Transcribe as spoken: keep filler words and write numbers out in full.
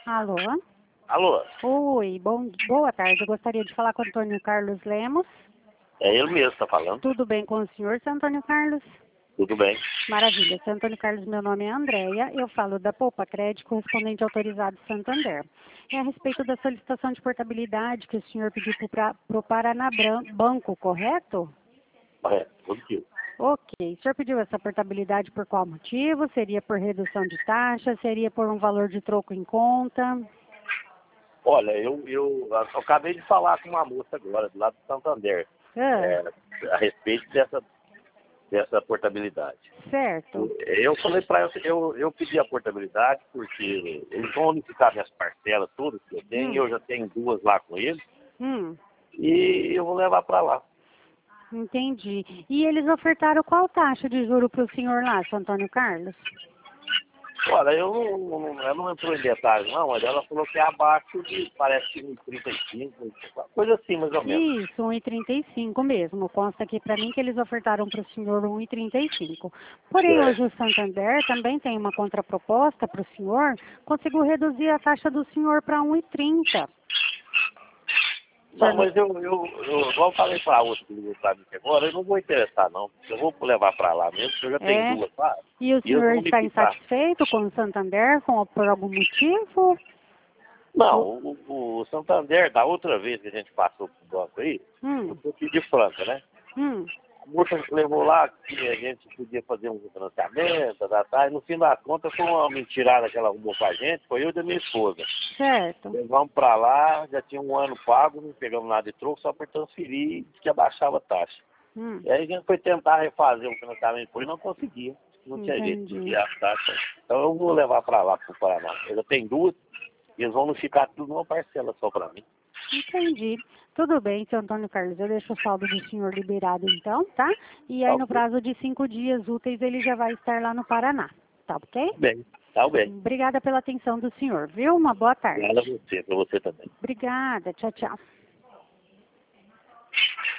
Alô? Alô? Oi, bom, boa tarde. Eu gostaria de falar com o Antônio Carlos Lemos. É ele mesmo que tá falando. Tudo bem com o senhor, seu Antônio Carlos? Tudo bem. Maravilha. Seu Antônio Carlos, meu nome é Andréia. Eu falo da Poupa Crédito, correspondente autorizado Santander. É a respeito da solicitação de portabilidade que o senhor pediu para o Paraná Bran- Banco, correto? É, positivo. Ok. O senhor pediu essa portabilidade por qual motivo? Seria por redução de taxa? Seria por um valor de troco em conta? Olha, eu, eu, eu acabei de falar com uma moça agora, do lado do Santander, Ah, é, a respeito dessa, dessa portabilidade. certo. Eu falei para ela, eu, eu pedi a portabilidade porque eles vão unificar minhas parcelas todas que eu tenho, Hum. eu já tenho duas lá com eles, Hum, e eu vou levar para lá. entendi. E eles ofertaram qual taxa de juro para o senhor lá, seu Antônio Carlos? Olha, eu não, não, ela não entrou em detalhes não, mas ela falou que é abaixo de, parece que um trinta e cinco, coisa assim mais ou menos. Isso, um e trinta e cinco mesmo. Consta aqui para mim que eles ofertaram para o senhor um e trinta e cinco. Porém, É. hoje o Santander também tem uma contraproposta para o senhor. Conseguiu reduzir a taxa do senhor para um e trinta. Não, mas eu, eu, eu, igual eu falei para a outra que ligou para mim aqui agora, eu não vou interessar não. Eu vou levar para lá mesmo, porque eu já tenho É. duas lá. E o E eles senhor vão me está quitar. insatisfeito com o Santander com, por algum motivo? Não, O- o, o, o Santander, da outra vez que a gente passou pro banco aí, eu Hum, fui pedir franca, né? hum, A moça levou lá que a gente podia fazer um financiamento, tá, tá, e no fim das contas foi uma mentirada que ela arrumou pra gente, foi eu e da minha esposa. certo. Levamos para lá, já tinha um ano pago, não pegamos nada de troco, só por transferir e que abaixava a taxa. Hum, E aí a gente foi tentar refazer o financiamento por e não conseguia. Não tinha jeito de entendi. tirar a taxa. Então eu vou levar para lá, para o Paraná. Eu já tenho duas e eles vão não ficar tudo numa parcela só para mim. Entendi. Tudo bem, seu Antônio Carlos. Eu deixo o saldo do senhor liberado então, tá? E Tá aí no ok? prazo de cinco dias úteis ele já vai estar lá no Paraná. Tá ok? Tá bem, tá bem. Obrigada pela atenção do senhor, viu? Uma boa tarde. Obrigado a você, para você também. Obrigada. Tchau, tchau.